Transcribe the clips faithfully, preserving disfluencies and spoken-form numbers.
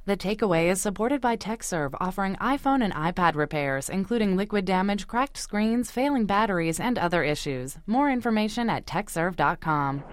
The Takeaway is supported by TechServe, offering iPhone and iPad repairs, including liquid damage, cracked screens, failing batteries, and other issues. More information at tech serve dot com.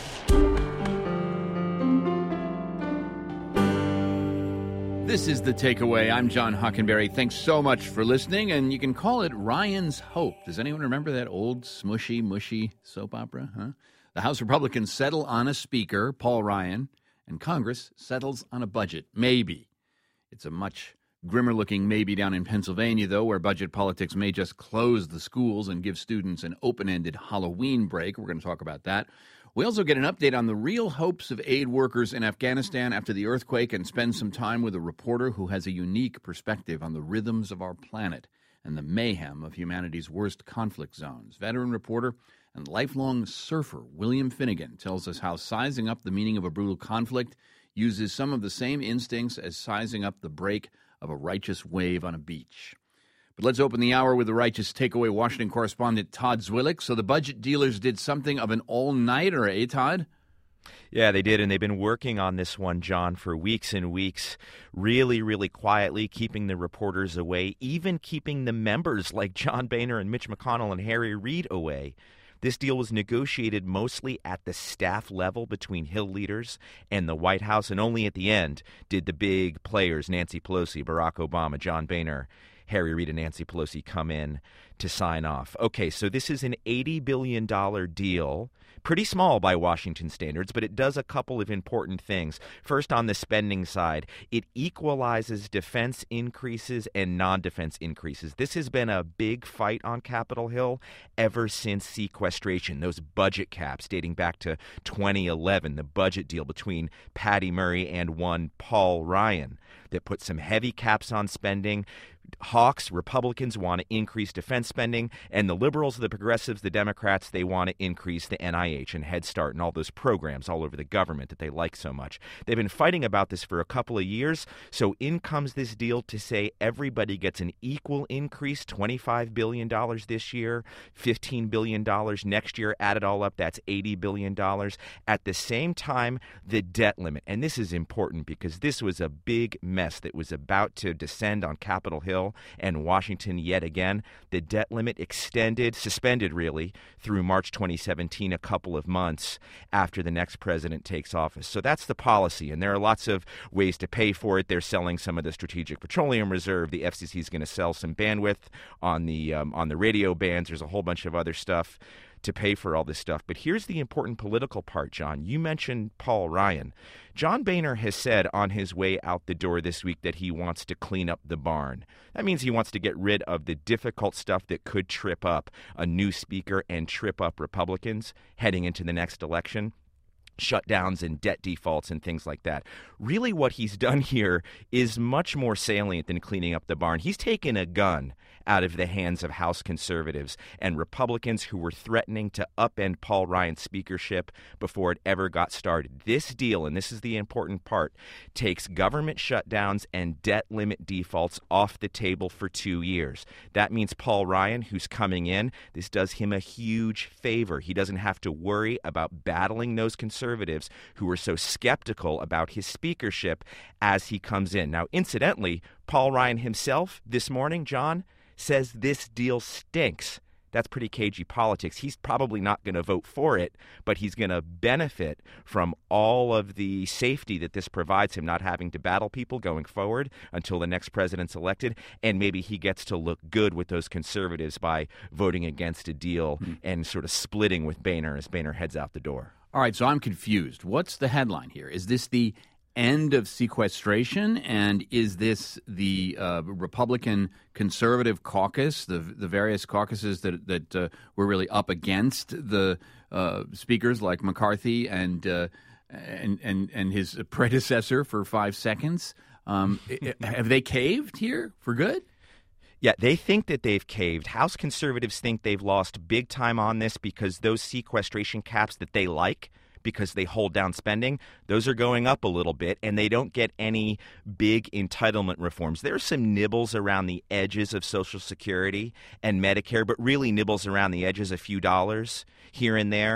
This is The Takeaway. I'm John Hockenberry. Thanks so much for listening, and you can call it Ryan's Hope. Does anyone remember that old smushy, mushy soap opera? Huh? The House Republicans settle on a speaker, Paul Ryan, and Congress settles on a budget. Maybe. It's a much grimmer-looking maybe down in Pennsylvania, though, where budget politics may just close the schools and give students an open-ended Halloween break. We're going to talk about that. We also get an update on the real hopes of aid workers in Afghanistan after the earthquake and spend some time with a reporter who has a unique perspective on the rhythms of our planet and the mayhem of humanity's worst conflict zones. Veteran reporter and lifelong surfer William Finnegan tells us how sizing up the meaning of a brutal conflict uses some of the same instincts as sizing up the break of a righteous wave on a beach. But let's open the hour with the Righteous Takeaway Washington correspondent Todd Zwillich. So the budget dealers did something of an all-nighter, eh, Todd? Yeah, they did, and they've been working on this one, John, for weeks and weeks, really, really quietly, keeping the reporters away, even keeping the members like John Boehner and Mitch McConnell and Harry Reid away. This deal was negotiated mostly at the staff level between Hill leaders and the White House, and only at the end did the big players, Nancy Pelosi, Barack Obama, John Boehner, Harry Reid, and Nancy Pelosi, come in to sign off. Okay, so this is an eighty billion dollars deal. Pretty small by Washington standards, but it does a couple of important things. First, on the spending side, it equalizes defense increases and non-defense increases. This has been a big fight on Capitol Hill ever since sequestration, those budget caps dating back to twenty eleven, the budget deal between Patty Murray and one Paul Ryan that put some heavy caps on spending. Hawks, Republicans, want to increase defense spending, and the liberals, the progressives, the Democrats, they want to increase the N I H and Head Start and all those programs all over the government that they like so much. They've been fighting about this for a couple of years, so in comes this deal to say everybody gets an equal increase, twenty-five billion dollars this year, fifteen billion dollars next year. Add it all up, that's eighty billion dollars. At the same time, the debt limit, and this is important because this was a big mess that was about to descend on Capitol Hill and Washington yet again. The debt limit extended, suspended really, through March twenty seventeen, a couple of months after the next president takes office. So that's the policy, and there are lots of ways to pay for it. They're selling some of the Strategic Petroleum Reserve. The F C C is going to sell some bandwidth on the um, on the radio bands. There's a whole bunch of other stuff to pay for all this stuff. But here's the important political part, John. You mentioned Paul Ryan. John Boehner has said on his way out the door this week that he wants to clean up the barn. That means he wants to get rid of the difficult stuff that could trip up a new speaker and trip up Republicans heading into the next election. Shutdowns and debt defaults and things like that. Really what he's done here is much more salient than cleaning up the barn. He's taken a gun out of the hands of House conservatives and Republicans who were threatening to upend Paul Ryan's speakership before it ever got started. This deal, and this is the important part, takes government shutdowns and debt limit defaults off the table for two years. That means Paul Ryan, who's coming in, this does him a huge favor. He doesn't have to worry about battling those conservatives who were so skeptical about his speakership as he comes in. Now, incidentally, Paul Ryan himself this morning, John, says this deal stinks. That's pretty cagey politics. He's probably not going to vote for it, but he's going to benefit from all of the safety that this provides him, not having to battle people going forward until the next president's elected. And maybe he gets to look good with those conservatives by voting against a deal mm. and sort of splitting with Boehner as Boehner heads out the door. All right, so I'm confused. What's the headline here? Is this the end of sequestration, and is this the uh, Republican conservative caucus, the the various caucuses that that uh, were really up against the uh, speakers like McCarthy and uh, and and and his predecessor for five seconds? Um, have they caved here for good? Yeah, they think that they've caved. House conservatives think they've lost big time on this because those sequestration caps that they like, because they hold down spending, those are going up a little bit, and they don't get any big entitlement reforms. There are some nibbles around the edges of Social Security and Medicare, but really nibbles around the edges, a few dollars here and there.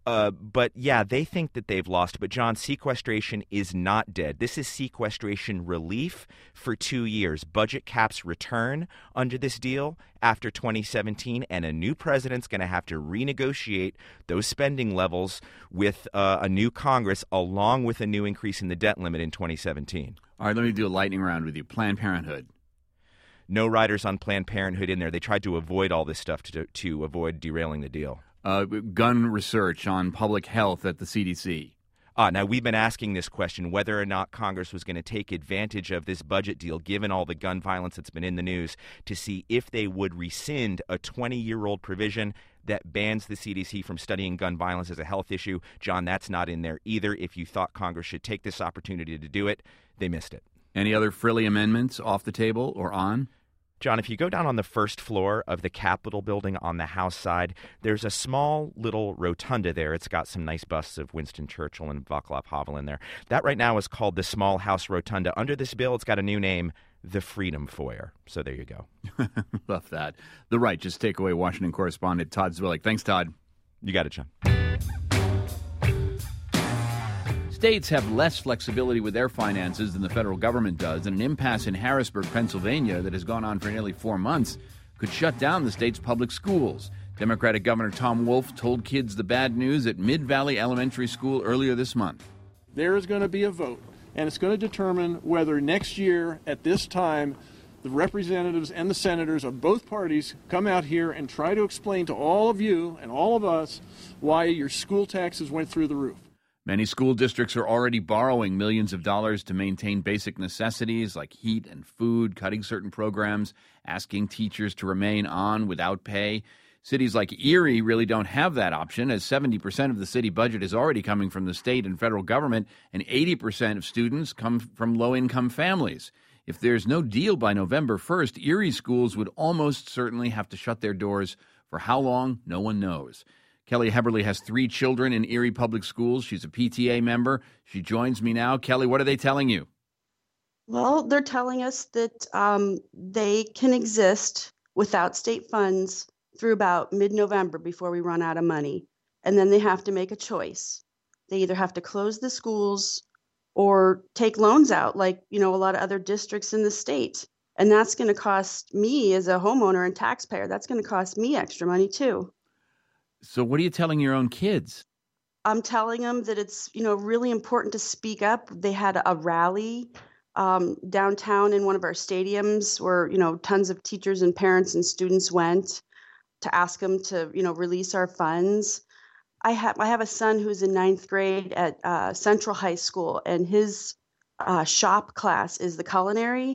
Uh, but, yeah, they think that they've lost. But, John, sequestration is not dead. This is sequestration relief for two years. Budget caps return under this deal after twenty seventeen, and a new president's going to have to renegotiate those spending levels with uh, a new Congress, along with a new increase in the debt limit in twenty seventeen. All right, let me do a lightning round with you. Planned Parenthood. No riders on Planned Parenthood in there. They tried to avoid all this stuff to, to avoid derailing the deal. Uh, gun research on public health at the C D C. Ah, now, we've been asking this question, whether or not Congress was going to take advantage of this budget deal, given all the gun violence that's been in the news, to see if they would rescind a twenty-year-old provision that bans the C D C from studying gun violence as a health issue. John, that's not in there either. If you thought Congress should take this opportunity to do it, they missed it. Any other frilly amendments off the table or on? John, if you go down on the first floor of the Capitol building on the House side, there's a small little rotunda there. It's got some nice busts of Winston Churchill and Václav Havel in there. That right now is called the Small House Rotunda. Under this bill, it's got a new name, the Freedom Foyer. So there you go. Love that. The Righteous Takeaway Washington correspondent Todd Zwillich. Thanks, Todd. You got it, John. States have less flexibility with their finances than the federal government does, and an impasse in Harrisburg, Pennsylvania that has gone on for nearly four months could shut down the state's public schools. Democratic Governor Tom Wolf told kids the bad news at Mid-Valley Elementary School earlier this month. There is going to be a vote, and it's going to determine whether next year at this time the representatives and the senators of both parties come out here and try to explain to all of you and all of us why your school taxes went through the roof. Many school districts are already borrowing millions of dollars to maintain basic necessities like heat and food, cutting certain programs, asking teachers to remain on without pay. Cities like Erie really don't have that option, as seventy percent of the city budget is already coming from the state and federal government, and eighty percent of students come from low-income families. If there's no deal by November first, Erie schools would almost certainly have to shut their doors. For how long, no one knows. Kelly Heberly has three children in Erie Public Schools. She's a P T A member. She joins me now. Kelly, what are they telling you? Well, they're telling us that um, they can exist without state funds through about mid-November before we run out of money. And then they have to make a choice. They either have to close the schools or take loans out like, you know, a lot of other districts in the state. And that's going to cost me as a homeowner and taxpayer. That's going to cost me extra money, too. So what are you telling your own kids? I'm telling them that it's, you know, really important to speak up. They had a rally um, downtown in one of our stadiums where, you know, tons of teachers and parents and students went to ask them to, you know, release our funds. I have I have a son who's in ninth grade at uh, Central High School, and his uh, shop class is the culinary.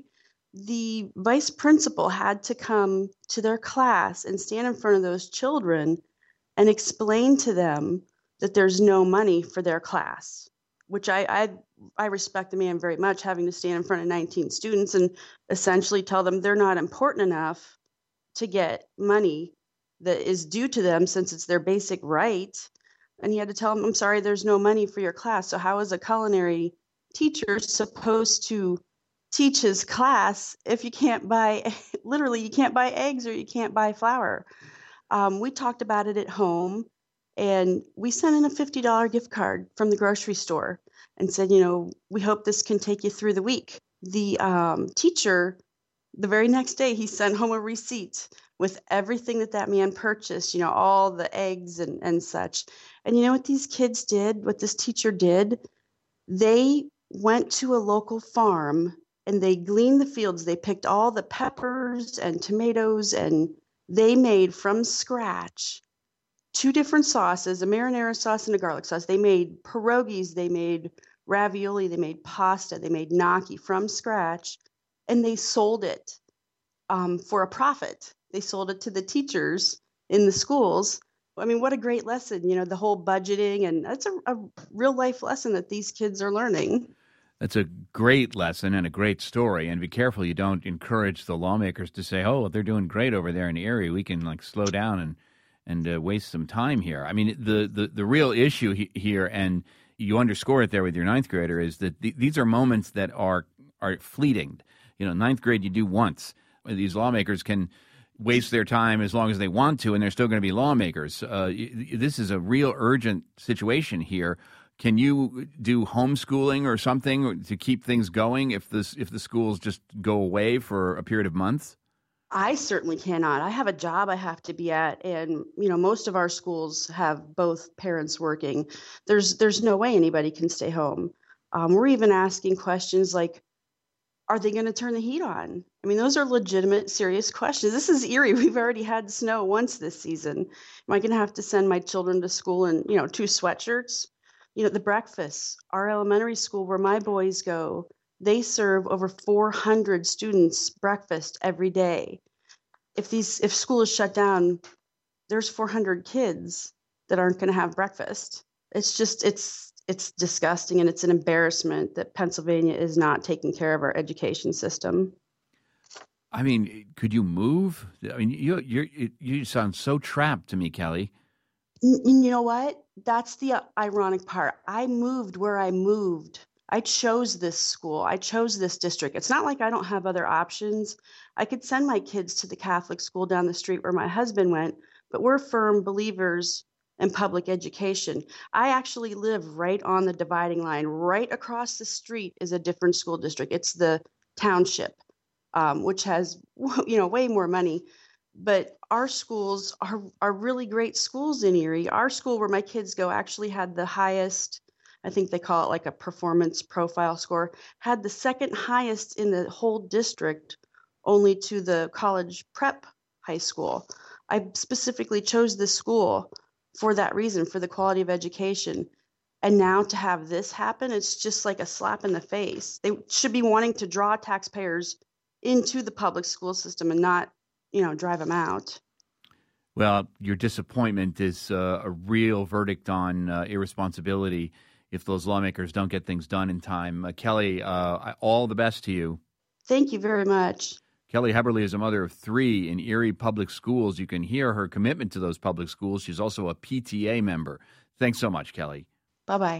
The vice principal had to come to their class and stand in front of those children and explain to them that there's no money for their class, which I, I I respect the man very much, having to stand in front of nineteen students and essentially tell them they're not important enough to get money that is due to them since it's their basic right. And he had to tell them, I'm sorry, there's no money for your class. So how is a culinary teacher supposed to teach his class if you can't buy, literally, you can't buy eggs or you can't buy flour? Um, we talked about it at home, and we sent in a fifty dollars gift card from the grocery store and said, you know, we hope this can take you through the week. The um, teacher, the very next day, he sent home a receipt with everything that that man purchased, you know, all the eggs and, and such. And you know what these kids did, what this teacher did? They went to a local farm and they gleaned the fields. They picked all the peppers and tomatoes, and they made from scratch two different sauces, a marinara sauce and a garlic sauce. They made pierogies, they made ravioli, they made pasta, they made gnocchi from scratch, and they sold it um, for a profit. They sold it to the teachers in the schools. I mean, what a great lesson, you know, the whole budgeting, and that's a, a real life lesson that these kids are learning. That's a great lesson and a great story. And be careful you don't encourage the lawmakers to say, oh, they're doing great over there in Erie. We can like slow down and and uh, waste some time here. I mean, the, the, the real issue he, here, and you underscore it there with your ninth grader, is that th- these are moments that are are fleeting. You know, ninth grade you do once. These lawmakers can waste their time as long as they want to, and they're still going to be lawmakers. Uh, this is a real urgent situation here. Can you do homeschooling or something to keep things going if this if the schools just go away for a period of months? I certainly cannot. I have a job I have to be at, and you know most of our schools have both parents working. There's there's no way anybody can stay home. Um, we're even asking questions like, are they going to turn the heat on? I mean, those are legitimate, serious questions. This is Erie. We've already had snow once this season. Am I going to have to send my children to school in, you know, two sweatshirts? You know, the breakfasts, our elementary school where my boys go, they serve over four hundred students breakfast every day. If these, if school is shut down, there's four hundred kids that aren't going to have breakfast. It's just, it's, It's disgusting, and it's an embarrassment that Pennsylvania is not taking care of our education system. I mean, could you move? I mean, you you you sound so trapped to me, Kelly. And you know what? That's the ironic part. I moved where I moved. I chose this school. I chose this district. It's not like I don't have other options. I could send my kids to the Catholic school down the street where my husband went, but we're firm believers in public education. I actually live right on the dividing line. Right across the street is a different school district. It's the township, um, which has you know way more money. But our schools are are really great schools in Erie. Our school where my kids go actually had the highest, I think they call it like a performance profile score, had the second highest in the whole district, only to the college prep high school. I specifically chose this school for that reason, for the quality of education. And now to have this happen, it's just like a slap in the face. They should be wanting to draw taxpayers into the public school system and not, you know, drive them out. Well, your disappointment is uh, a real verdict on uh, irresponsibility if those lawmakers don't get things done in time. Uh, Kelly, uh, all the best to you. Thank you very much. Kelly Heberly is a mother of three in Erie public schools. You can hear her commitment to those public schools. She's also a P T A member. Thanks so much, Kelly. Bye-bye.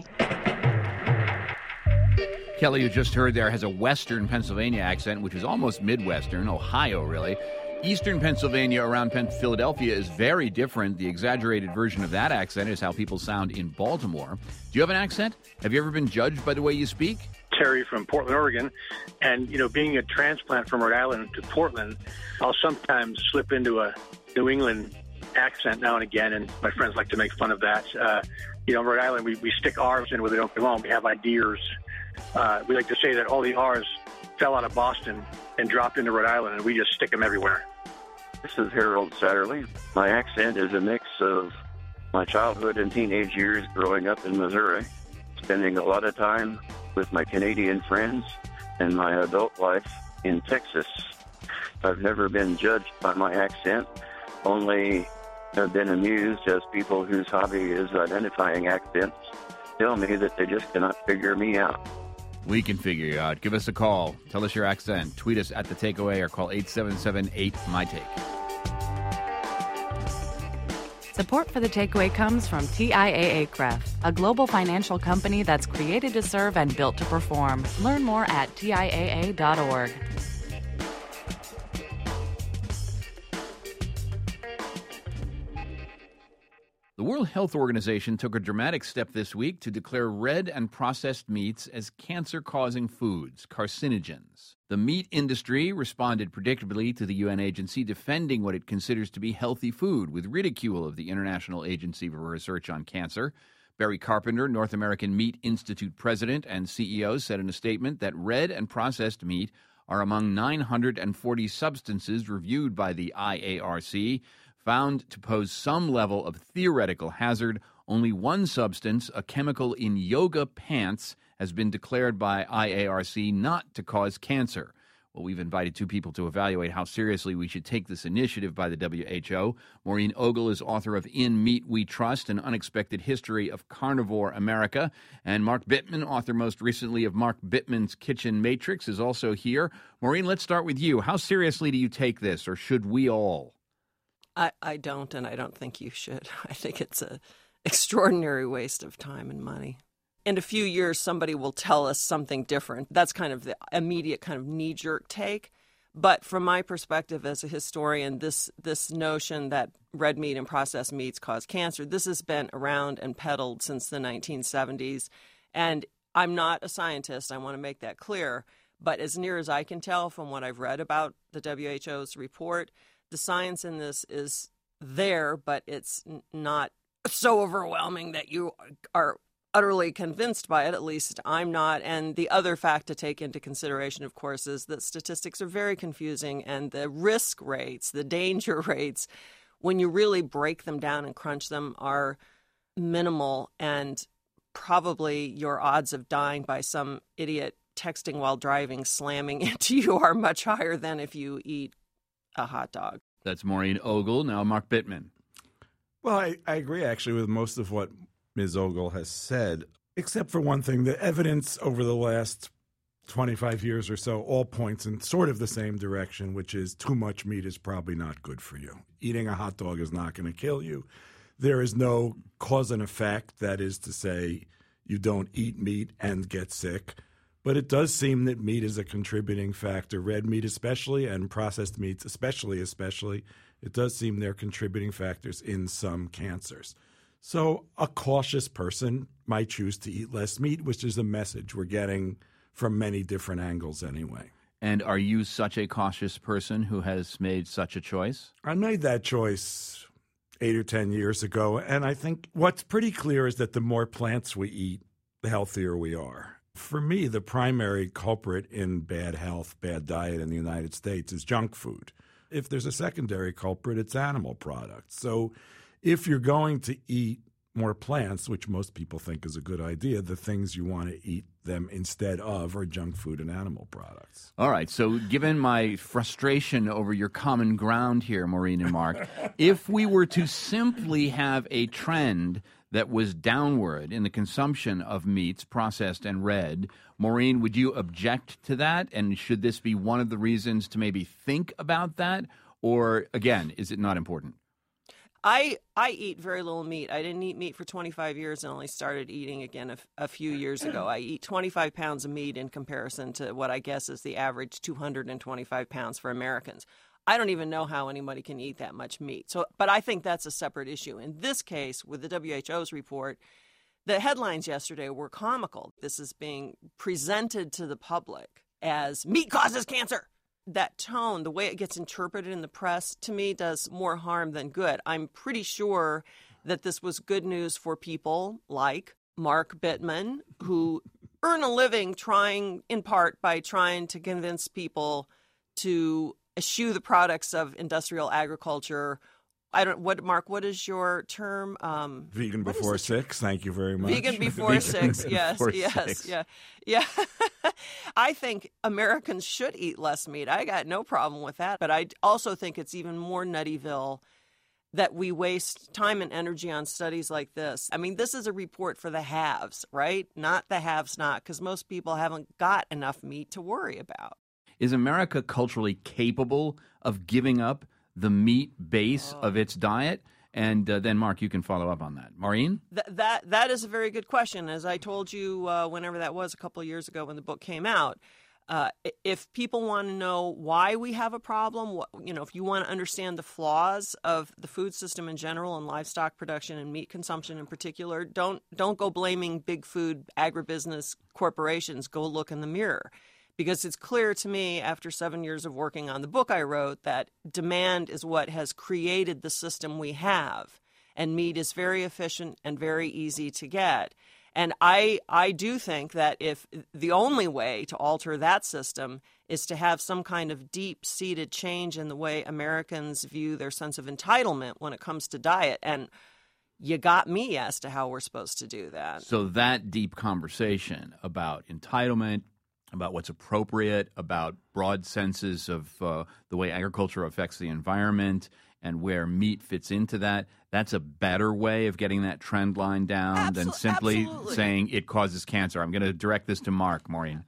Kelly, you just heard there, has a Western Pennsylvania accent, which is almost Midwestern, Ohio, really. Eastern Pennsylvania around Penn- Philadelphia is very different. The exaggerated version of that accent is how people sound in Baltimore. Do you have an accent? Have you ever been judged by the way you speak? Terry from Portland, Oregon, and you know, being a transplant from Rhode Island to Portland, I'll sometimes slip into a New England accent now and again, and my friends like to make fun of that. Uh, you know, in Rhode Island, we, we stick R's in where they don't belong. We have ideas. Uh, we like to say that all the R's fell out of Boston and dropped into Rhode Island, and we just stick them everywhere. This is Harold Satterley. My accent is a mix of my childhood and teenage years growing up in Missouri, spending a lot of time with my Canadian friends, and my adult life in Texas. I've never been judged by my accent, only have been amused as people whose hobby is identifying accents tell me that they just cannot figure me out. We can figure you out. Give us a call. Tell us your accent. Tweet us at The Takeaway or call eight seven seven eight my take. Support for The Takeaway comes from T I A A C R E F, a global financial company that's created to serve and built to perform. Learn more at T I A A dot org. The World Health Organization took a dramatic step this week to declare red and processed meats as cancer-causing foods, carcinogens. The meat industry responded predictably to the U N agency defending what it considers to be healthy food with ridicule of the International Agency for Research on Cancer. Barry Carpenter, North American Meat Institute president and C E O, said in a statement that red and processed meat are among nine hundred forty substances reviewed by the I A R C, found to pose some level of theoretical hazard. Only one substance, a chemical in yoga pants, has been declared by I A R C not to cause cancer. Well, we've invited two people to evaluate how seriously we should take this initiative by the W H O. Maureen Ogle is author of In Meat We Trust, An Unexpected History of Carnivore America. And Mark Bittman, author most recently of Mark Bittman's Kitchen Matrix, is also here. Maureen, let's start with you. How seriously do you take this, or should we all? I, I don't, and I don't think you should. I think it's an extraordinary waste of time and money. In a few years, somebody will tell us something different. That's kind of the immediate kind of knee-jerk take. But from my perspective as a historian, this this notion that red meat and processed meats cause cancer, this has been around and peddled since the nineteen seventies. And I'm not a scientist, I want to make that clear. But as near as I can tell from what I've read about the W H O's report, the science in this is there, but it's n- not so overwhelming that you are utterly convinced by it. At least I'm not. And the other fact to take into consideration, of course, is that statistics are very confusing, and the risk rates, the danger rates, when you really break them down and crunch them, are minimal, and probably your odds of dying by some idiot texting while driving slamming into you are much higher than if you eat a hot dog. That's Maureen Ogle. Now Mark Bittman. Well, I, I agree actually with most of what Miz Ogle has said, except for one thing. The evidence over the last twenty-five years or so all points in sort of the same direction, which is too much meat is probably not good for you. Eating a hot dog is not going to kill you. There is no cause and effect, that is to say you don't eat meat and get sick. But it does seem that meat is a contributing factor, red meat especially, and processed meats especially, especially. It does seem they're contributing factors in some cancers. So a cautious person might choose to eat less meat, which is a message we're getting from many different angles anyway. And are you such a cautious person who has made such a choice? I made that choice eight or ten years ago, and I think what's pretty clear is that the more plants we eat, the healthier we are. For me, the primary culprit in bad health, bad diet in the United States is junk food. If there's a secondary culprit, it's animal products. So if you're going to eat more plants, which most people think is a good idea, the things you want to eat them instead of are junk food and animal products. All right. So given my frustration over your common ground here, Maureen and Mark, if we were to simply have a trend that was downward in the consumption of meats, processed and red, Maureen, would you object to that? And should this be one of the reasons to maybe think about that? Or, again, is it not important? I I eat very little meat. I didn't eat meat for twenty-five years and only started eating again a, a few years ago. I eat twenty-five pounds of meat in comparison to what I guess is the average two hundred twenty-five pounds for Americans. I don't even know how anybody can eat that much meat. So, but I think that's a separate issue. In this case, with the W H O's report, the headlines yesterday were comical. This is being presented to the public as meat causes cancer. That tone, the way it gets interpreted in the press, to me does more harm than good. I'm pretty sure that this was good news for people like Mark Bittman, who earn a living trying, in part, by trying to convince people to eschew the products of industrial agriculture. I don't. What, Mark? What is your term? Um, Vegan before six. Thank you very much. Vegan before Vegan six. Yes. before yes. six. Yeah. Yeah. I think Americans should eat less meat. I got no problem with that. But I also think it's even more nuttyville that we waste time and energy on studies like this. I mean, this is a report for the haves, right? Not the haves not, because most people haven't got enough meat to worry about. Is America culturally capable of giving up the meat base oh. of its diet? And uh, then, Mark, you can follow up on that. Maureen? Th- that That is a very good question. As I told you uh, whenever that was, a couple of years ago when the book came out, uh, if people want to know why we have a problem, what, you know, if you want to understand the flaws of the food system in general and livestock production and meat consumption in particular, don't don't go blaming big food agribusiness corporations. Go look in the mirror. Because it's clear to me after seven years of working on the book I wrote that demand is what has created the system we have. And meat is very efficient and very easy to get. And I I do think that if the only way to alter that system is to have some kind of deep-seated change in the way Americans view their sense of entitlement when it comes to diet. And you got me as to how we're supposed to do that. So that deep conversation about entitlement, about what's appropriate, about broad senses of uh, the way agriculture affects the environment and where meat fits into that, that's a better way of getting that trend line down Absol- than simply absolutely. saying it causes cancer. I'm going to direct this to Mark, Maureen.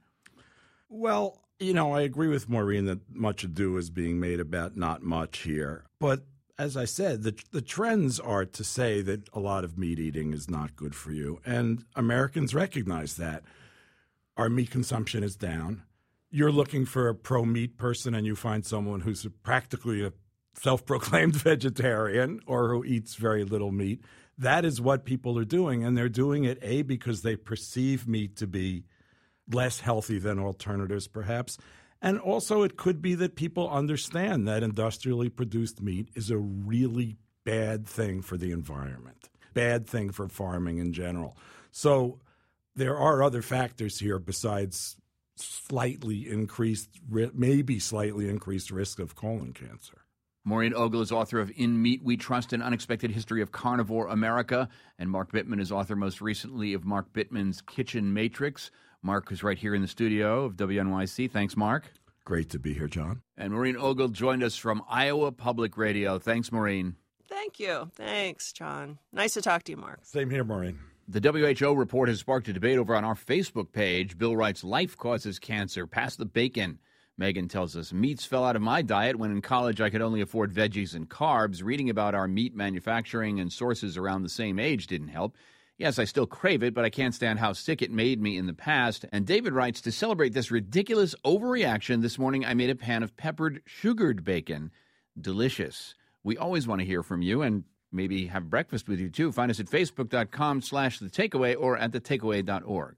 Well, you know, I agree with Maureen that much ado is being made about not much here. But as I said, the the trends are to say that a lot of meat eating is not good for you. And Americans recognize that. Our meat consumption is down. you're looking for a pro-meat person and you find someone who's practically a self-proclaimed vegetarian or who eats very little meat. That is what people are doing, and they're doing it, A, because they perceive meat to be less healthy than alternatives, perhaps, and also it could be that people understand that industrially produced meat is a really bad thing for the environment, bad thing for farming in general. So there are other factors here besides slightly increased, maybe slightly increased risk of colon cancer. Maureen Ogle is author of In Meat We Trust, An Unexpected History of Carnivore America. And Mark Bittman is author most recently of Mark Bittman's Kitchen Matrix. Mark is right here in the studio of W N Y C. Thanks, Mark. Great to be here, John. And Maureen Ogle joined us from Iowa Public Radio. Thanks, Maureen. Thank you. Thanks, John. Nice to talk to you, Mark. Same here, Maureen. The W H O report has sparked a debate over on our Facebook page. Bill writes, life causes cancer. Pass the bacon. Megan tells us, meats fell out of my diet when in college I could only afford veggies and carbs. Reading about our meat manufacturing and sources around the same age didn't help. Yes, I still crave it, but I can't stand how sick it made me in the past. And David writes, to celebrate this ridiculous overreaction, this morning I made a pan of peppered, sugared bacon. Delicious. We always want to hear from you and maybe have breakfast with you, too. Find us at facebook.com slash the takeaway or at the takeaway dot org.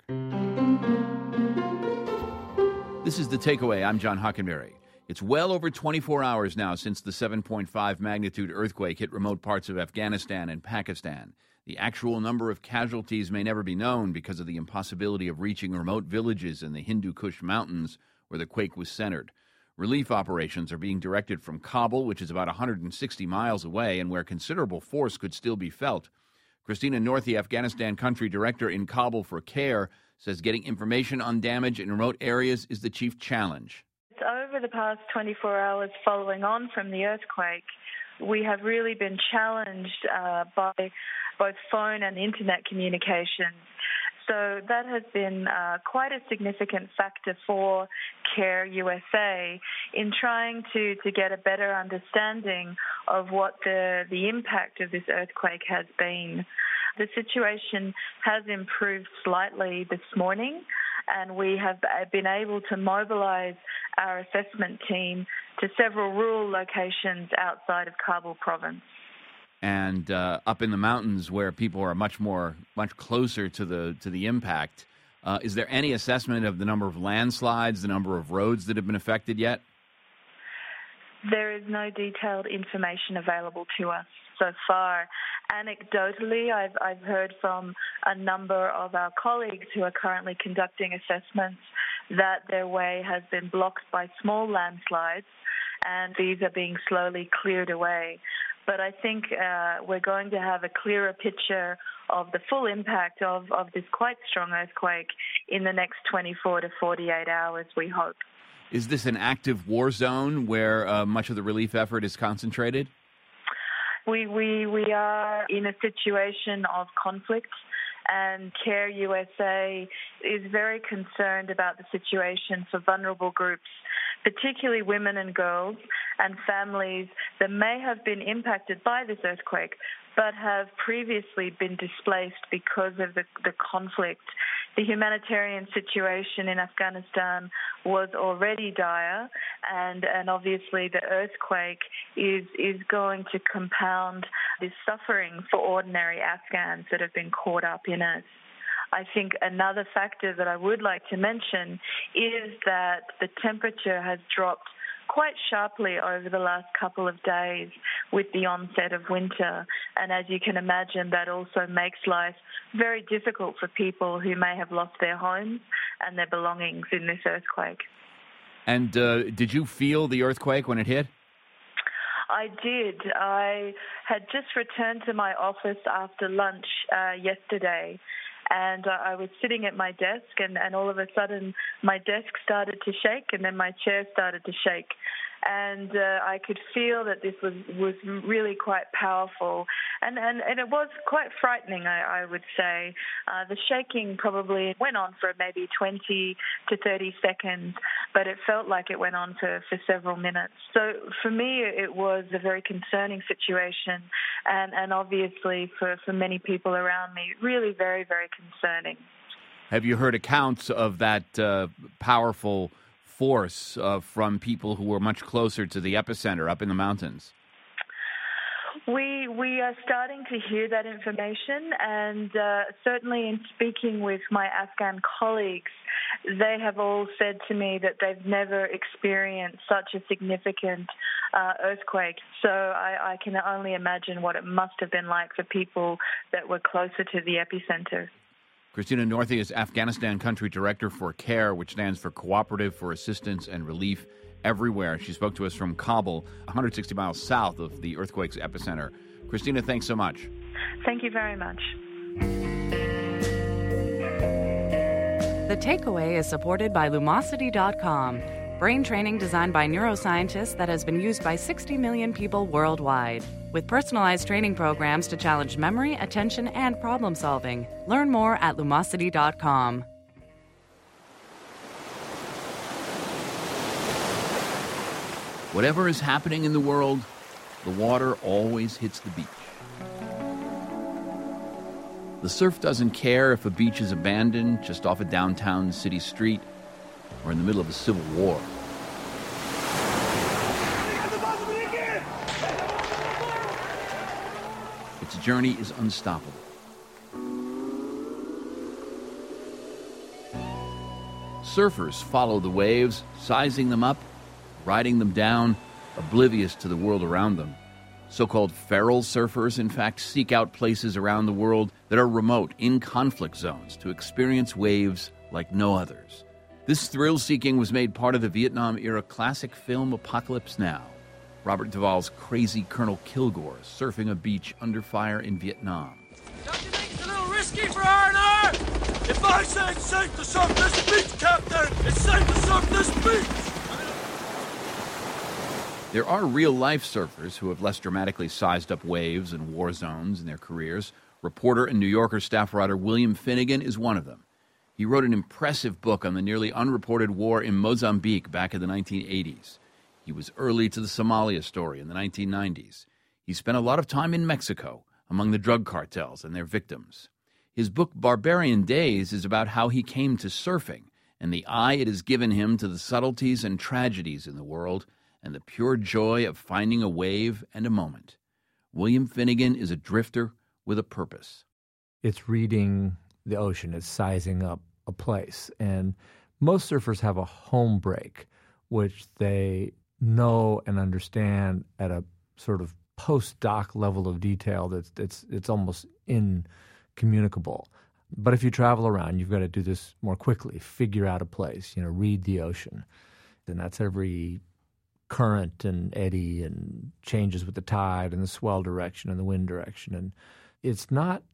This is The Takeaway. I'm John Hockenberry. It's well over twenty-four hours now since the seven point five magnitude earthquake hit remote parts of Afghanistan and Pakistan. The actual number of casualties may never be known because of the impossibility of reaching remote villages in the Hindu Kush Mountains where the quake was centered. Relief operations are being directed from Kabul, which is about one hundred sixty miles away and where considerable force could still be felt. Christina North, the Afghanistan country director in Kabul for CARE, says getting information on damage in remote areas is the chief challenge. Over the past twenty-four hours following on from the earthquake, we have really been challenged uh, by both phone and internet communications. So that has been uh, quite a significant factor for CARE U S A in trying to, to get a better understanding of what the, the impact of this earthquake has been. The situation has improved slightly this morning, and we have been able to mobilize our assessment team to several rural locations outside of Kabul province. And uh, up in the mountains where people are much more, much closer to the to the impact, uh, is there any assessment of the number of landslides, the number of roads that have been affected yet? There is no detailed information available to us so far. Anecdotally, I've, I've heard from a number of our colleagues who are currently conducting assessments that their way has been blocked by small landslides, and these are being slowly cleared away. But I think uh, we're going to have a clearer picture of the full impact of, of this quite strong earthquake in the next twenty-four to forty-eight hours, we hope. Is this an active war zone where uh, much of the relief effort is concentrated? We, we, we are in a situation of conflict, and CARE U S A is very concerned about the situation for vulnerable groups, particularly women and girls and families that may have been impacted by this earthquake but have previously been displaced because of the, the conflict. The humanitarian situation in Afghanistan was already dire, and, and obviously the earthquake is, is going to compound this suffering for ordinary Afghans that have been caught up in it. I think another factor that I would like to mention is that the temperature has dropped quite sharply over the last couple of days with the onset of winter. And as you can imagine, that also makes life very difficult for people who may have lost their homes and their belongings in this earthquake. And uh, did you feel the earthquake when it hit? I did. I had just returned to my office after lunch uh, yesterday, and uh, I was sitting at my desk, and, and all of a sudden my desk started to shake, and then my chair started to shake. And uh, I could feel that this was, was really quite powerful. And, and, and it was quite frightening, I, I would say. Uh, the shaking probably went on for maybe twenty to thirty seconds, but it felt like it went on for, for several minutes. So for me, it was a very concerning situation. And, and obviously for, for many people around me, really very, very concerning. Have you heard accounts of that uh, powerful force uh, from people who were much closer to the epicenter up in the mountains? We we are starting to hear that information, and uh, certainly in speaking with my Afghan colleagues, they have all said to me that they've never experienced such a significant uh, earthquake. So I, I can only imagine what it must have been like for people that were closer to the epicenter. Christina Northey is Afghanistan Country Director for CARE, which stands for Cooperative for Assistance and Relief Everywhere. She spoke to us from Kabul, one hundred sixty miles south of the earthquake's epicenter. Christina, thanks so much. Thank you very much. The Takeaway is supported by Lumosity dot com, brain training designed by neuroscientists that has been used by sixty million people worldwide. With personalized training programs to challenge memory, attention, and problem solving. Learn more at Lumosity dot com. Whatever is happening in the world, the water always hits the beach. The surf doesn't care if a beach is abandoned just off a downtown city street or in the middle of a civil war. Its journey is unstoppable. Surfers follow the waves, sizing them up, riding them down, oblivious to the world around them. So-called feral surfers, in fact, seek out places around the world that are remote, in conflict zones, to experience waves like no others. This thrill-seeking was made part of the Vietnam-era classic film Apocalypse Now. Robert Duvall's crazy Colonel Kilgore surfing a beach under fire in Vietnam. Don't you think it's a little risky for R and R? If I say it's safe to surf this beach, Captain, it's safe to surf this beach! There are real-life surfers who have less dramatically sized up waves and war zones in their careers. Reporter and New Yorker staff writer William Finnegan is one of them. He wrote an impressive book on the nearly unreported war in Mozambique back in the nineteen eighties. He was early to the Somalia story in the nineteen nineties. He spent a lot of time in Mexico, among the drug cartels and their victims. His book, Barbarian Days, is about how he came to surfing and the eye it has given him to the subtleties and tragedies in the world, and the pure joy of finding a wave and a moment. William Finnegan is a drifter with a purpose. It's reading the ocean. It's sizing up a place. And most surfers have a home break, which they know and understand at a sort of post-doc level of detail that's it's it's almost incommunicable. But if you travel around, you've got to do this more quickly, figure out a place, you know, read the ocean. And that's every current and eddy and changes with the tide and the swell direction and the wind direction. And it's not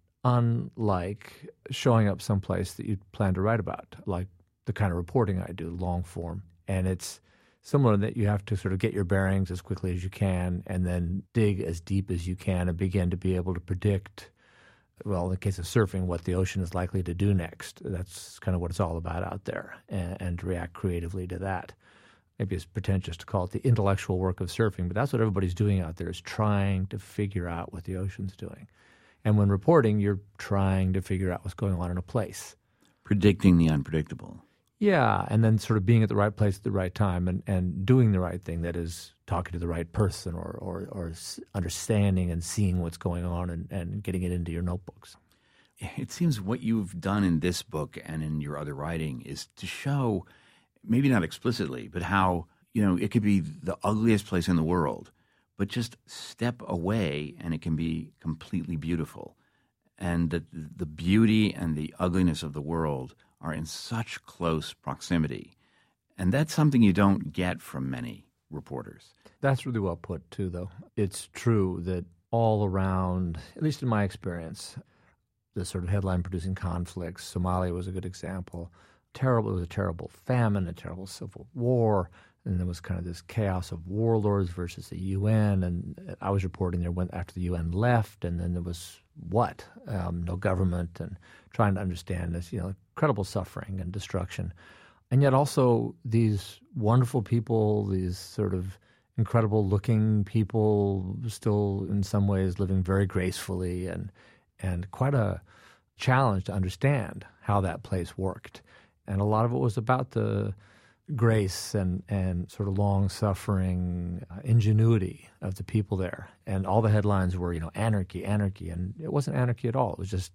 unlike showing up someplace that you plan to write about, like the kind of reporting I do, long form. And it's similar in that you have to sort of get your bearings as quickly as you can and then dig as deep as you can and begin to be able to predict, well, in the case of surfing, what the ocean is likely to do next. That's kind of what it's all about out there, and, and to react creatively to that. Maybe it's pretentious to call it the intellectual work of surfing, but that's what everybody's doing out there, is trying to figure out what the ocean's doing. And when reporting, you're trying to figure out what's going on in a place. Predicting the unpredictable. Yeah, and then sort of being at the right place at the right time and, and doing the right thing, that is talking to the right person or, or, or understanding and seeing what's going on and, and getting it into your notebooks. It seems what you've done in this book and in your other writing is to show, maybe not explicitly, but how, you know, it could be the ugliest place in the world, but just step away and it can be completely beautiful. And that the beauty and the ugliness of the world are in such close proximity. And that's something you don't get from many reporters. That's really well put, too, though. It's true that all around, at least in my experience, the sort of headline-producing conflicts, Somalia was a good example. Terrible, it was a terrible famine, a terrible civil war, and there was kind of this chaos of warlords versus the U N, and I was reporting there when after the U N left, and then there was what? Um, no government, and trying to understand this, you know, incredible suffering and destruction. And yet also these wonderful people, these sort of incredible-looking people still in some ways living very gracefully, and and quite a challenge to understand how that place worked. And a lot of it was about the grace and, and sort of long-suffering uh, ingenuity of the people there. And all the headlines were, you know, anarchy, anarchy. And it wasn't anarchy at all. It was just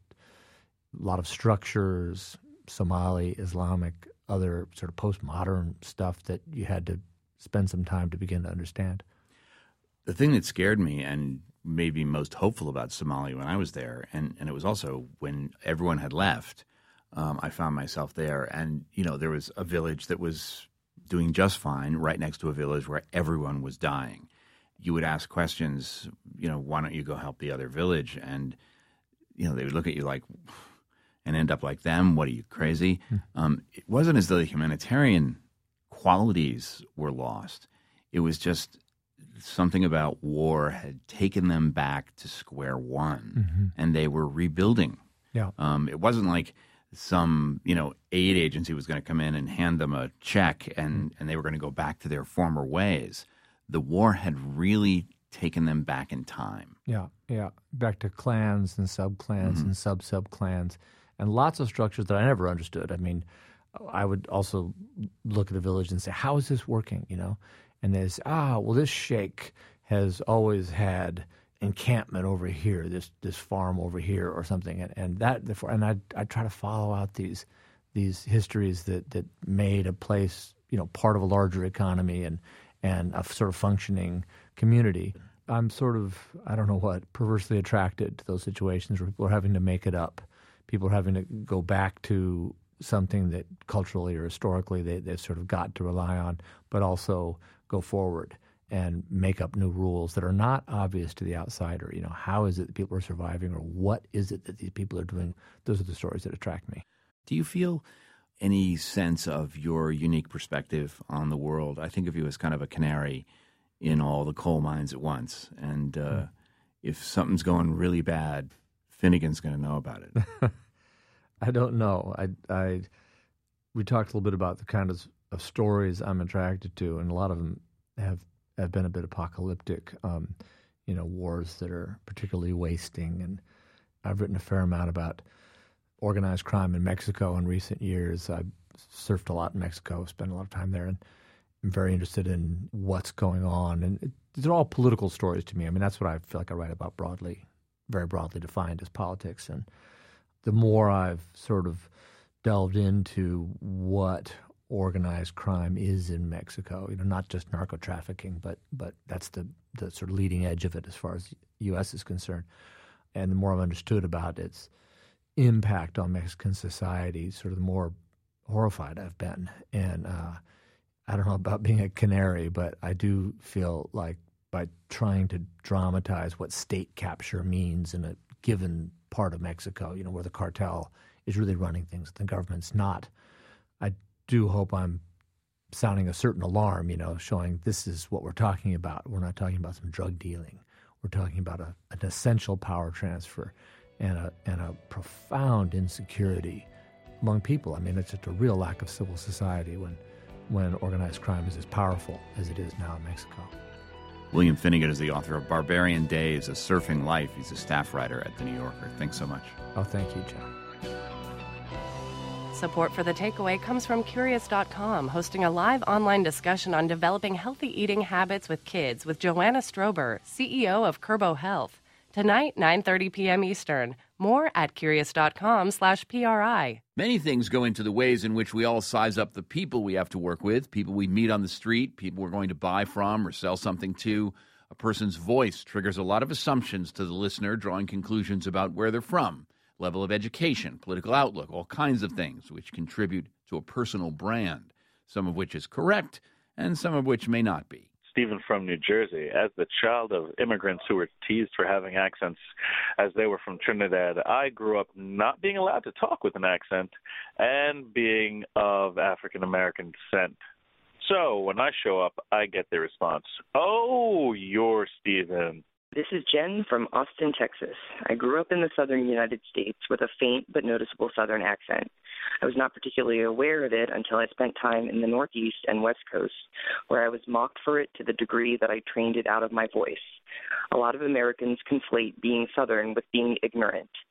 a lot of structures, Somali, Islamic, other sort of postmodern stuff that you had to spend some time to begin to understand. The thing that scared me and made me most hopeful about Somalia when I was there, and, and it was also when everyone had left, um, I found myself there. And, you know, there was a village that was doing just fine right next to a village where everyone was dying. You would ask questions, you know, why don't you go help the other village? And, you know, they would look at you like, and end up like them. What are you, crazy? Hmm. Um, it wasn't as though the humanitarian qualities were lost. It was just something about war had taken them back to square one, mm-hmm. and they were rebuilding. Yeah. Um, it wasn't like some, you know, aid agency was going to come in and hand them a check and, mm-hmm. and they were going to go back to their former ways. The war had really taken them back in time. Yeah, yeah. Back to clans and sub-clans mm-hmm. and sub-sub-clans. And lots of structures that I never understood. I mean, I would also look at a village and say, how is this working, you know? And there's, ah, well, this sheikh has always had encampment over here, this this farm over here or something. And, and that, and I I try to follow out these these histories that, that made a place, you know, part of a larger economy and, and a sort of functioning community. I'm sort of, I don't know what, perversely attracted to those situations where people are having to make it up. People are having to go back to something that culturally or historically they, they've sort of got to rely on, but also go forward and make up new rules that are not obvious to the outsider. You know, how is it that people are surviving, or what is it that these people are doing? Those are the stories that attract me. Do you feel any sense of your unique perspective on the world? I think of you as kind of a canary in all the coal mines at once. And uh, mm. if something's going really bad, Finnegan's going to know about it. I don't know. I, I, we talked a little bit about the kind of, of stories I'm attracted to, and a lot of them have, have been a bit apocalyptic, um, you know, wars that are particularly wasting. And I've written a fair amount about organized crime in Mexico in recent years. I've surfed a lot in Mexico, spent a lot of time there, and I'm very interested in what's going on. And it, they're all political stories to me. I mean, that's what I feel like I write about broadly, very broadly defined as politics. And the more I've sort of delved into what organized crime is in Mexico, you know, not just narco trafficking, but but that's the, the sort of leading edge of it as far as the U S is concerned. And the more I've understood about its impact on Mexican society, sort of the more horrified I've been. And uh, I don't know about being a canary, but I do feel like by trying to dramatize what state capture means in a given part of Mexico, you know, where the cartel is really running things, the government's not. I do hope I'm sounding a certain alarm, you know, showing this is what we're talking about. We're not talking about some drug dealing. We're talking about a, an essential power transfer and a, and a profound insecurity among people. I mean, it's just a real lack of civil society when, when organized crime is as powerful as it is now in Mexico. William Finnegan is the author of Barbarian Days, A Surfing Life. He's a staff writer at The New Yorker. Thanks so much. Oh, thank you, John. Support for The Takeaway comes from Curious dot com, hosting a live online discussion on developing healthy eating habits with kids with Joanna Strober, C E O of Kerbo Health. Tonight, nine thirty p.m. Eastern. More at Curious dot com slash P R I. Many things go into the ways in which we all size up the people we have to work with, people we meet on the street, people we're going to buy from or sell something to. A person's voice triggers a lot of assumptions to the listener, drawing conclusions about where they're from, level of education, political outlook, all kinds of things which contribute to a personal brand, some of which is correct and some of which may not be. Stephen from New Jersey. As the child of immigrants who were teased for having accents as they were from Trinidad, I grew up not being allowed to talk with an accent and being of African-American descent. So when I show up, I get the response, "Oh, you're Stephen." This is Jen from Austin, Texas. I grew up in the southern United States with a faint but noticeable southern accent. I was not particularly aware of it until I spent time in the Northeast and West Coast, where I was mocked for it to the degree that I trained it out of my voice. A lot of Americans conflate being southern with being ignorant.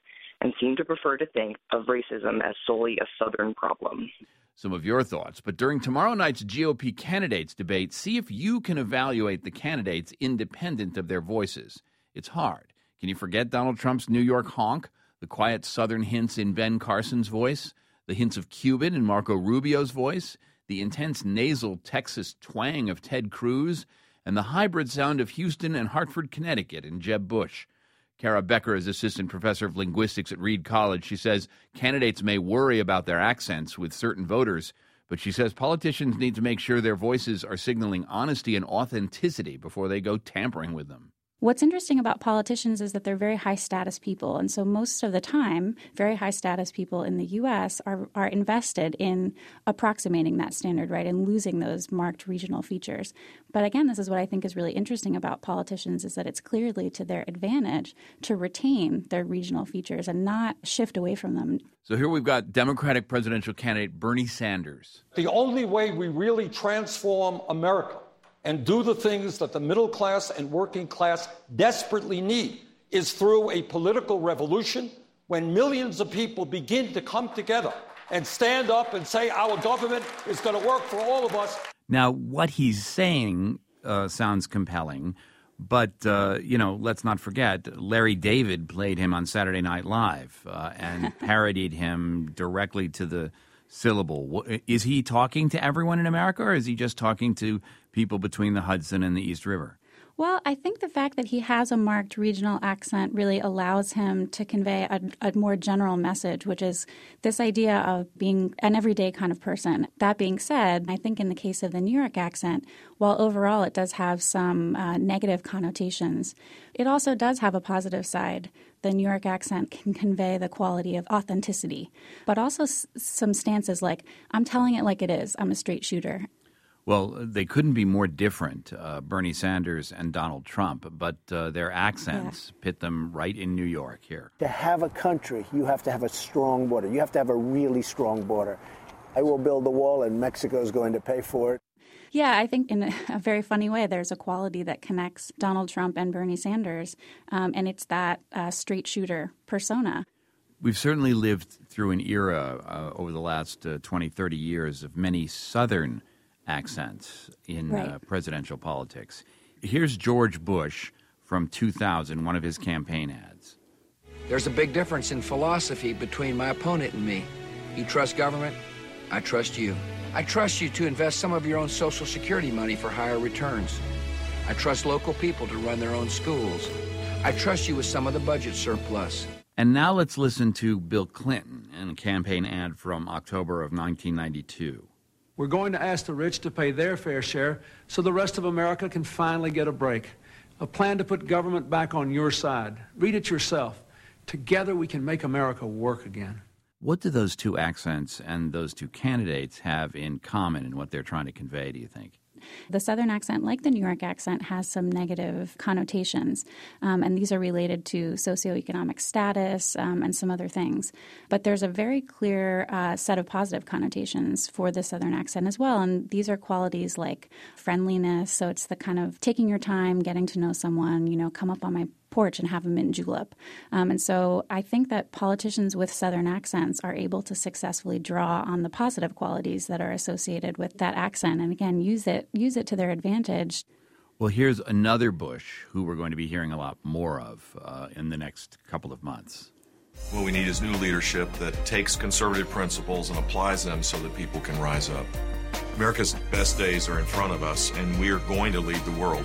and seem to prefer to think of racism as solely a Southern problem. Some of your thoughts. But during tomorrow night's G O P candidates debate, see if you can evaluate the candidates independent of their voices. It's hard. Can you forget Donald Trump's New York honk, the quiet Southern hints in Ben Carson's voice, the hints of Cuban in Marco Rubio's voice, the intense nasal Texas twang of Ted Cruz, and the hybrid sound of Houston and Hartford, Connecticut in Jeb Bush? Kara Becker is assistant professor of linguistics at Reed College. She says candidates may worry about their accents with certain voters, but she says politicians need to make sure their voices are signaling honesty and authenticity before they go tampering with them. What's interesting about politicians is that they're very high-status people. And so most of the time, very high-status people in the U S are, are invested in approximating that standard, right, and losing those marked regional features. But again, this is what I think is really interesting about politicians is that it's clearly to their advantage to retain their regional features and not shift away from them. So here we've got Democratic presidential candidate Bernie Sanders. The only way we really transform America and do the things that the middle class and working class desperately need is through a political revolution when millions of people begin to come together and stand up and say our government is going to work for all of us. Now, what he's saying uh, sounds compelling, but, uh, you know, let's not forget, Larry David played him on Saturday Night Live uh, and parodied him directly to the syllable. Is he talking to everyone in America, or is he just talking to people between the Hudson and the East River? Well, I think the fact that he has a marked regional accent really allows him to convey a, a more general message, which is this idea of being an everyday kind of person. That being said, I think in the case of the New York accent, while overall it does have some uh, negative connotations, it also does have a positive side. The New York accent can convey the quality of authenticity, but also s- some stances like, I'm telling it like it is, I'm a straight shooter. Well, they couldn't be more different, uh, Bernie Sanders and Donald Trump, but uh, their accents yeah. pit them right in New York here. To have a country, you have to have a strong border. You have to have a really strong border. I will build the wall, and Mexico is going to pay for it. Yeah, I think in a very funny way, there's a quality that connects Donald Trump and Bernie Sanders, um, and it's that uh, straight shooter persona. We've certainly lived through an era uh, over the last uh, twenty, thirty years of many Southern accents in right. uh, presidential politics. Here's George Bush from two thousand, one of his campaign ads. There's a big difference in philosophy between my opponent and me. You trust government, I trust you. I trust you to invest some of your own Social Security money for higher returns. I trust local people to run their own schools. I trust you with some of the budget surplus. And now let's listen to Bill Clinton in a campaign ad from October of nineteen ninety-two. We're going to ask the rich to pay their fair share so the rest of America can finally get a break. A plan to put government back on your side. Read it yourself. Together we can make America work again. What do those two accents and those two candidates have in common in what they're trying to convey, do you think? The Southern accent, like the New York accent, has some negative connotations, um, and these are related to socioeconomic status um, and some other things. But there's a very clear uh, set of positive connotations for the Southern accent as well, and these are qualities like friendliness. So it's the kind of taking your time, getting to know someone, you know, come up on my porch and have a mint julep. Um, and so I think that politicians with Southern accents are able to successfully draw on the positive qualities that are associated with that accent and, again, use it use it to their advantage. Well, here's another Bush who we're going to be hearing a lot more of uh, in the next couple of months. What we need is new leadership that takes conservative principles and applies them so that people can rise up. America's best days are in front of us, and we are going to lead the world.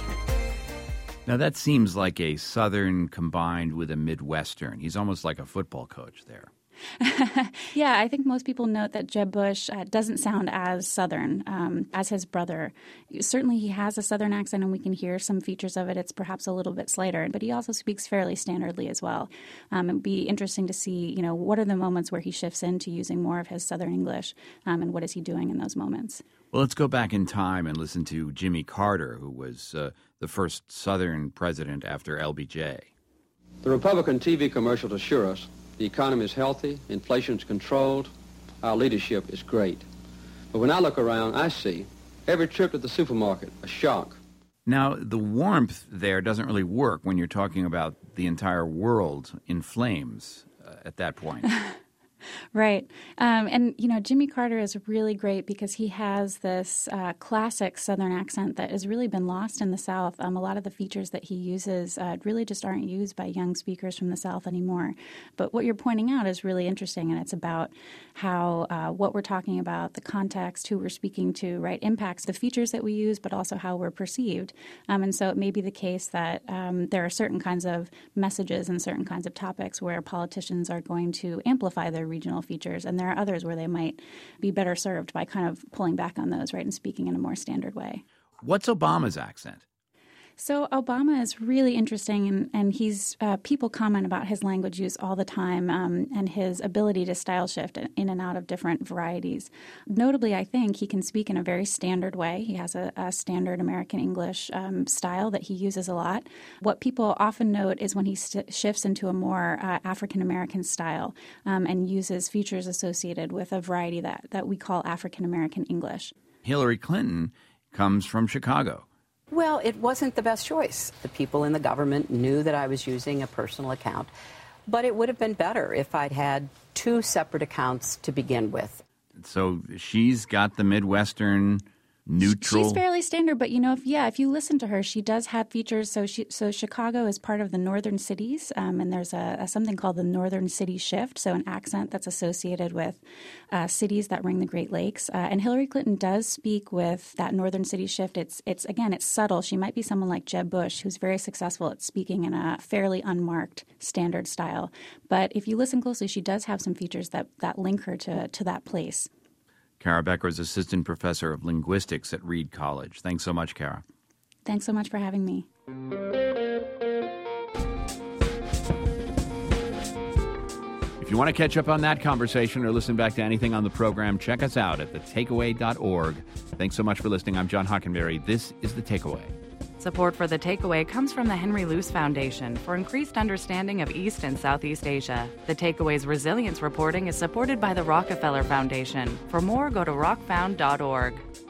Now, that seems like a Southern combined with a Midwestern. He's almost like a football coach there. Yeah, I think most people note that Jeb Bush uh, doesn't sound as Southern um, as his brother. Certainly he has a Southern accent, and we can hear some features of it. It's perhaps a little bit slighter, but he also speaks fairly standardly as well. Um, it'd be interesting to see, you know, what are the moments where he shifts into using more of his Southern English, um, and what is he doing in those moments? Well, let's go back in time and listen to Jimmy Carter, who was uh, the first Southern president after L B J. The Republican T V commercials assure us the economy is healthy, inflation is controlled, our leadership is great. But when I look around, I see every trip to the supermarket a shock. Now, the warmth there doesn't really work when you're talking about the entire world in flames. at that point. Right. Um, and, you know, Jimmy Carter is really great because he has this uh, classic Southern accent that has really been lost in the South. Um, a lot of the features that he uses uh, really just aren't used by young speakers from the South anymore. But what you're pointing out is really interesting, and it's about how uh, what we're talking about, the context, who we're speaking to, right, impacts the features that we use, but also how we're perceived. Um, and so it may be the case that um, there are certain kinds of messages and certain kinds of topics where politicians are going to amplify their regional features, and there are others where they might be better served by kind of pulling back on those, right, and speaking in a more standard way. What's Obama's accent? So Obama is really interesting, and, and he's uh, people comment about his language use all the time um, and his ability to style shift in and out of different varieties. Notably, I think he can speak in a very standard way. He has a, a standard American English um, style that he uses a lot. What people often note is when he st- shifts into a more uh, African American style um, and uses features associated with a variety that, that we call African American English. Hillary Clinton comes from Chicago. Well, it wasn't the best choice. The people in the government knew that I was using a personal account, but it would have been better if I'd had two separate accounts to begin with. So she's got the Midwestern neutral. She's fairly standard, but you know, if yeah, if you listen to her, she does have features. So she, so Chicago is part of the northern cities, um, and there's a, a something called the Northern City Shift, so an accent that's associated with uh, cities that ring the Great Lakes. Uh, and Hillary Clinton does speak with that Northern City Shift. It's it's again, it's subtle. She might be someone like Jeb Bush, who's very successful at speaking in a fairly unmarked standard style. But if you listen closely, she does have some features that that link her to to that place. Kara Becker is assistant professor of linguistics at Reed College. Thanks so much, Kara. Thanks so much for having me. If you want to catch up on that conversation or listen back to anything on the program, check us out at the takeaway dot org. Thanks so much for listening. I'm John Hockenberry. This is The Takeaway. Support for The Takeaway comes from the Henry Luce Foundation for increased understanding of East and Southeast Asia. The Takeaway's resilience reporting is supported by the Rockefeller Foundation. For more, go to rock found dot org.